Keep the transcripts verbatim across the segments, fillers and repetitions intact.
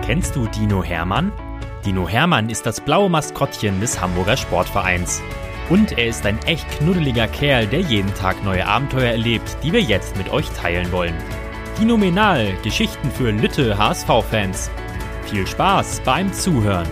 Kennst du Dino Hermann? Dino Hermann ist das blaue Maskottchen des Hamburger Sportvereins. Und er ist ein echt knuddeliger Kerl, der jeden Tag neue Abenteuer erlebt, die wir jetzt mit euch teilen wollen. Dinomenal, Geschichten für Lütte H S V-Fans. Viel Spaß beim Zuhören.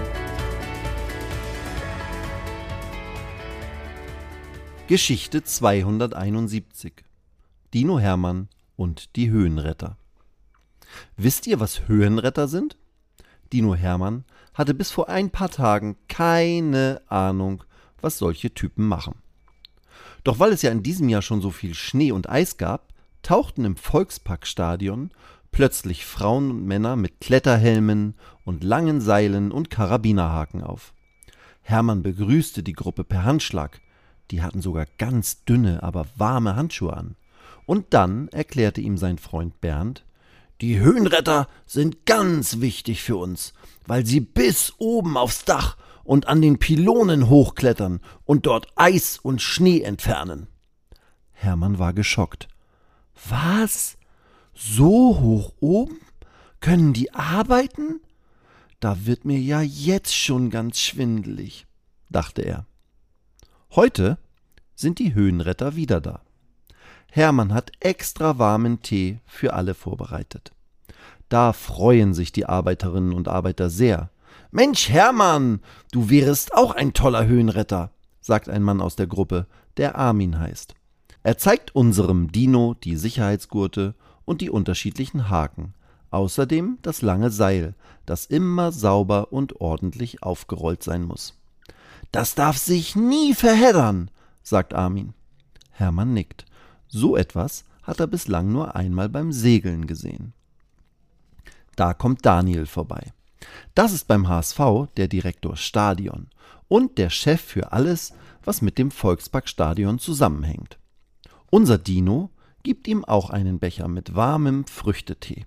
Geschichte zweihunderteinundsiebzig. Dino Hermann und die Höhenretter. Wisst ihr, was Höhenretter sind? Dino Hermann hatte bis vor ein paar Tagen keine Ahnung, was solche Typen machen. Doch weil es ja in diesem Jahr schon so viel Schnee und Eis gab, tauchten im Volksparkstadion plötzlich Frauen und Männer mit Kletterhelmen und langen Seilen und Karabinerhaken auf. Hermann begrüßte die Gruppe per Handschlag. Die hatten sogar ganz dünne, aber warme Handschuhe an. Und dann erklärte ihm sein Freund Bernd: Die Höhenretter sind ganz wichtig für uns, weil sie bis oben aufs Dach und an den Pylonen hochklettern und dort Eis und Schnee entfernen. Hermann war geschockt. Was? So hoch oben? Können die arbeiten? Da wird mir ja jetzt schon ganz schwindelig, dachte er. Heute sind die Höhenretter wieder da. Hermann hat extra warmen Tee für alle vorbereitet. Da freuen sich die Arbeiterinnen und Arbeiter sehr. »Mensch, Hermann, du wärest auch ein toller Höhenretter«, sagt ein Mann aus der Gruppe, der Armin heißt. Er zeigt unserem Dino die Sicherheitsgurte und die unterschiedlichen Haken, außerdem das lange Seil, das immer sauber und ordentlich aufgerollt sein muss. »Das darf sich nie verheddern«, sagt Armin. Hermann nickt. So etwas hat er bislang nur einmal beim Segeln gesehen. Da kommt Daniel vorbei. Das ist beim H S V der Direktor Stadion und der Chef für alles, was mit dem Volksparkstadion zusammenhängt. Unser Dino gibt ihm auch einen Becher mit warmem Früchtetee.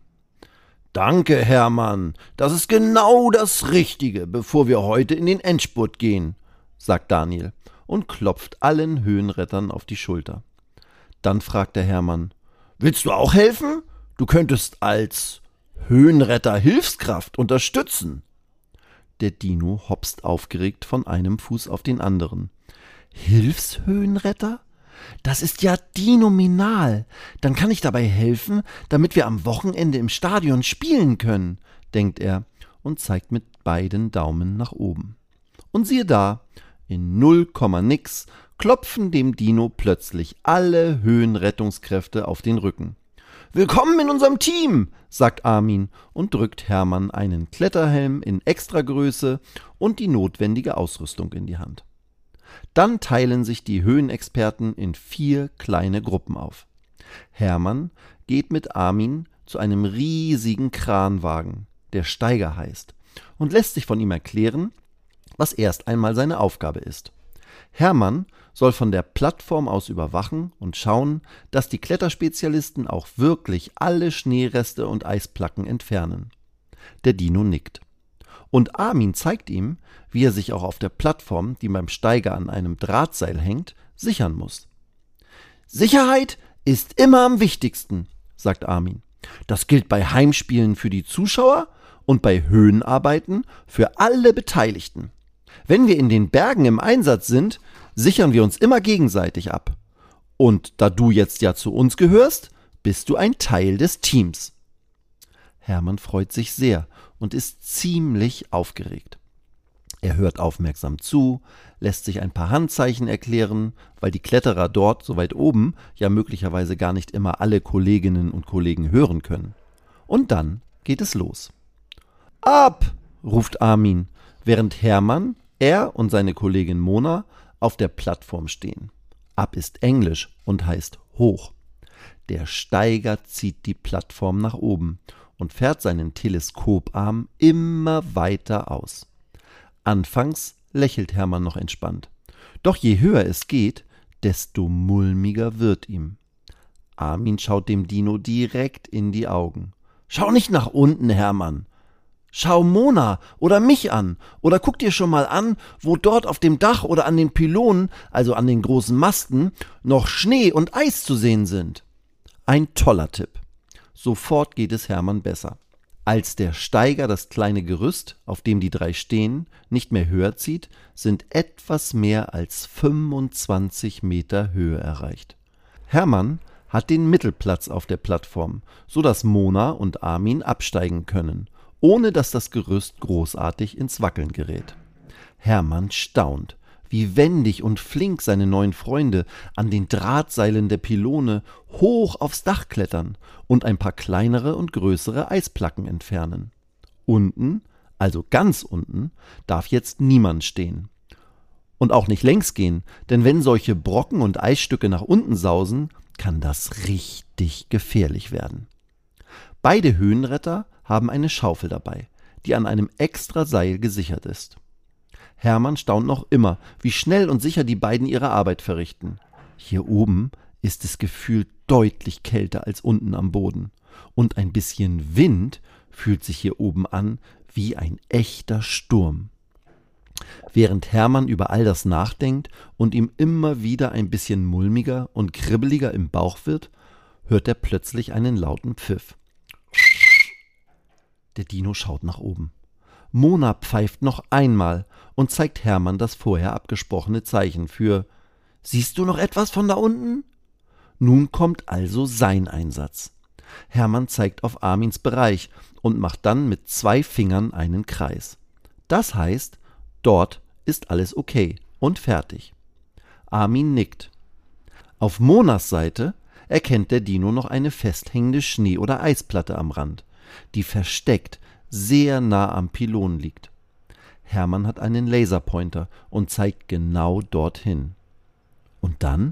»Danke, Hermann, das ist genau das Richtige, bevor wir heute in den Endspurt gehen«, sagt Daniel und klopft allen Höhenrettern auf die Schulter. Dann fragt der Hermann: »Willst du auch helfen? Du könntest als Höhenretter-Hilfskraft unterstützen.« Der Dino hopst aufgeregt von einem Fuß auf den anderen. »Hilfshöhenretter? Das ist ja dinominal. Dann kann ich dabei helfen, damit wir am Wochenende im Stadion spielen können«, denkt er und zeigt mit beiden Daumen nach oben. Und siehe da, in null Komma nix klopfen dem Dino plötzlich alle Höhenrettungskräfte auf den Rücken. »Willkommen in unserem Team«, sagt Armin und drückt Hermann einen Kletterhelm in Extragröße und die notwendige Ausrüstung in die Hand. Dann teilen sich die Höhenexperten in vier kleine Gruppen auf. Hermann geht mit Armin zu einem riesigen Kranwagen, der Steiger heißt, und lässt sich von ihm erklären, was erst einmal seine Aufgabe ist. Hermann soll von der Plattform aus überwachen und schauen, dass die Kletterspezialisten auch wirklich alle Schneereste und Eisplacken entfernen. Der Dino nickt. Und Armin zeigt ihm, wie er sich auch auf der Plattform, die beim Steiger an einem Drahtseil hängt, sichern muss. »Sicherheit ist immer am wichtigsten«, sagt Armin. »Das gilt bei Heimspielen für die Zuschauer und bei Höhenarbeiten für alle Beteiligten. Wenn wir in den Bergen im Einsatz sind, sichern wir uns immer gegenseitig ab. Und da du jetzt ja zu uns gehörst, bist du ein Teil des Teams.« Hermann freut sich sehr und ist ziemlich aufgeregt. Er hört aufmerksam zu, lässt sich ein paar Handzeichen erklären, weil die Kletterer dort, so weit oben, ja möglicherweise gar nicht immer alle Kolleginnen und Kollegen hören können. Und dann geht es los. »Ab«, ruft Armin, während Hermann, er und seine Kollegin Mona auf der Plattform stehen. Ab ist Englisch und heißt hoch. Der Steiger zieht die Plattform nach oben und fährt seinen Teleskoparm immer weiter aus. Anfangs lächelt Hermann noch entspannt. Doch je höher es geht, desto mulmiger wird ihm. Armin schaut dem Dino direkt in die Augen. »Schau nicht nach unten, Hermann. Schau Mona oder mich an oder guck dir schon mal an, wo dort auf dem Dach oder an den Pylonen, also an den großen Masten, noch Schnee und Eis zu sehen sind.« Ein toller Tipp. Sofort geht es Hermann besser. Als der Steiger das kleine Gerüst, auf dem die drei stehen, nicht mehr höher zieht, sind etwas mehr als fünfundzwanzig Meter Höhe erreicht. Hermann hat den Mittelplatz auf der Plattform, sodass Mona und Armin absteigen können, ohne dass das Gerüst großartig ins Wackeln gerät. Hermann staunt, wie wendig und flink seine neuen Freunde an den Drahtseilen der Pylone hoch aufs Dach klettern und ein paar kleinere und größere Eisplatten entfernen. Unten, also ganz unten, darf jetzt niemand stehen. Und auch nicht längs gehen, denn wenn solche Brocken und Eisstücke nach unten sausen, kann das richtig gefährlich werden. Beide Höhenretter haben eine Schaufel dabei, die an einem extra Seil gesichert ist. Hermann staunt noch immer, wie schnell und sicher die beiden ihre Arbeit verrichten. Hier oben ist es gefühlt deutlich kälter als unten am Boden. Und ein bisschen Wind fühlt sich hier oben an wie ein echter Sturm. Während Hermann über all das nachdenkt und ihm immer wieder ein bisschen mulmiger und kribbeliger im Bauch wird, hört er plötzlich einen lauten Pfiff. Der Dino schaut nach oben. Mona pfeift noch einmal und zeigt Hermann das vorher abgesprochene Zeichen für »Siehst du noch etwas von da unten?« Nun kommt also sein Einsatz. Hermann zeigt auf Armins Bereich und macht dann mit zwei Fingern einen Kreis. Das heißt, dort ist alles okay und fertig. Armin nickt. Auf Monas Seite erkennt der Dino noch eine festhängende Schnee- oder Eisplatte am Rand, die versteckt sehr nah am Pylon liegt. Hermann hat einen Laserpointer und zeigt genau dorthin. Und dann?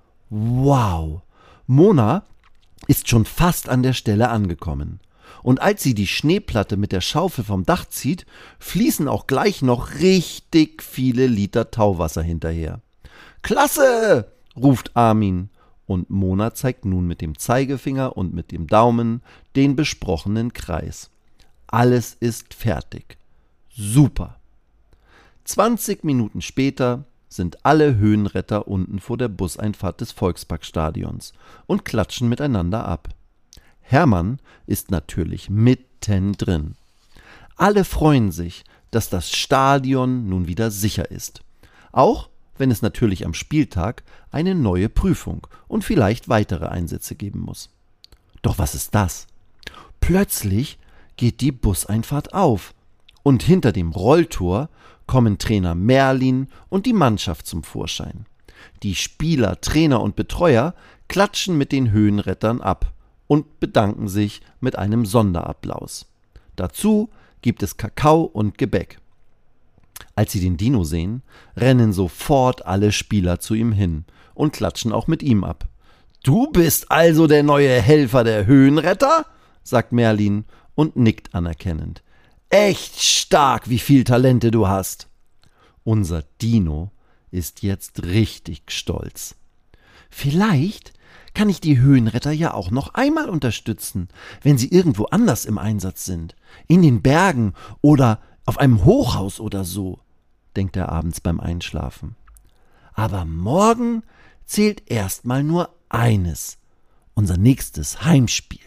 Wow! Mona ist schon fast an der Stelle angekommen. Und als sie die Schneeplatte mit der Schaufel vom Dach zieht, fließen auch gleich noch richtig viele Liter Tauwasser hinterher. »Klasse!« ruft Armin. Und Mona zeigt nun mit dem Zeigefinger und mit dem Daumen den besprochenen Kreis. Alles ist fertig. Super. zwanzig Minuten später sind alle Höhenretter unten vor der Buseinfahrt des Volksparkstadions und klatschen miteinander ab. Hermann ist natürlich mittendrin. Alle freuen sich, dass das Stadion nun wieder sicher ist. Auch wenn es natürlich am Spieltag eine neue Prüfung und vielleicht weitere Einsätze geben muss. Doch was ist das? Plötzlich geht die Buseinfahrt auf und hinter dem Rolltor kommen Trainer Merlin und die Mannschaft zum Vorschein. Die Spieler, Trainer und Betreuer klatschen mit den Höhenrettern ab und bedanken sich mit einem Sonderapplaus. Dazu gibt es Kakao und Gebäck. Als sie den Dino sehen, rennen sofort alle Spieler zu ihm hin und klatschen auch mit ihm ab. »Du bist also der neue Helfer der Höhenretter?« sagt Merlin und nickt anerkennend. »Echt stark, wie viel Talente du hast!« Unser Dino ist jetzt richtig stolz. »Vielleicht kann ich die Höhenretter ja auch noch einmal unterstützen, wenn sie irgendwo anders im Einsatz sind, in den Bergen oder auf einem Hochhaus oder so«, denkt er abends beim Einschlafen. Aber morgen zählt erstmal nur eines, unser nächstes Heimspiel.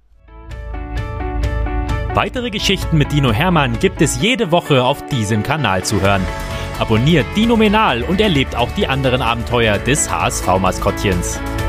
Weitere Geschichten mit Dino Hermann gibt es jede Woche auf diesem Kanal zu hören. Abonniert Dinominal und erlebt auch die anderen Abenteuer des H S V-Maskottchens.